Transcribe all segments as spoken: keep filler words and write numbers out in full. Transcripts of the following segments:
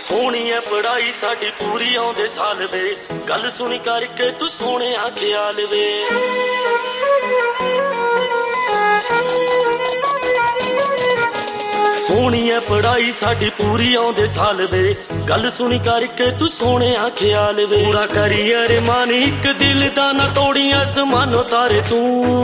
सोहनी है पढ़ाई साडी पूरी आउंदे साल वे, गल सुनी करके तू सोहणिया ख्याल वे। सोहनी है पढ़ाई साडी पूरी आउंदे साल वे, गल सुनी करके तू सोहणिया ख्याल वे। पूरा करियर मान इक दिल दा ना तोड़ी आसमानो तारे तू।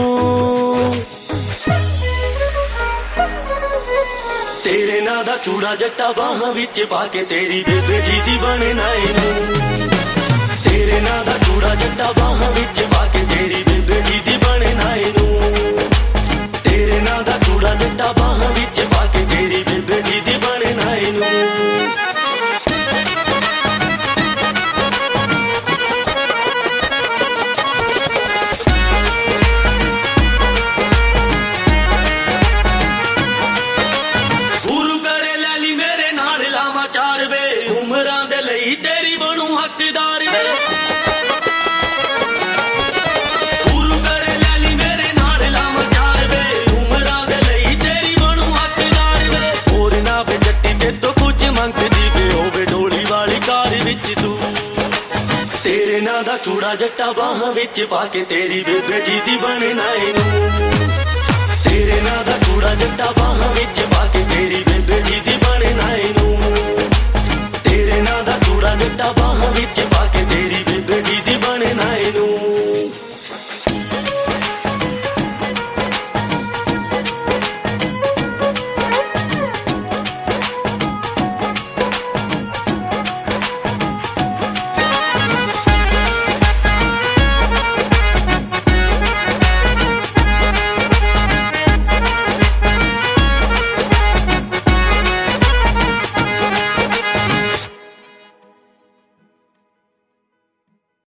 तेरे ना दा चूड़ा जट्टा बाहां विच पाके तेरी बेबे जी दी बने नाए नू। तेरे ना दा चूड़ा जट्टा बाहां विच पाके तेरी बेबे जी दी बने नाए नू। तेरे ना दा चूड़ा जट्टा बाहां विच पाके तेरी बेबे जी दी बने नाए नू। चार वे उमरां दे लई तेरी बनू हकदार वे। गुरु करे लैली मेरे नाल लावा चार वे, उमरां दे लई तेरी बनू हकदार वे। होर ना वे जट्टी ते तो कुछ मंगदी वे, होवे डोली वाली कार विच तू। तेरे ना दा चूड़ा जट्टा बाहां विच पाके तेरी बेबे जी दी बने नाए नू। तेरे ना दा चूड़ा जट्टा बाहां विच पाके तेरी बेबे जी दी बने नाए नू।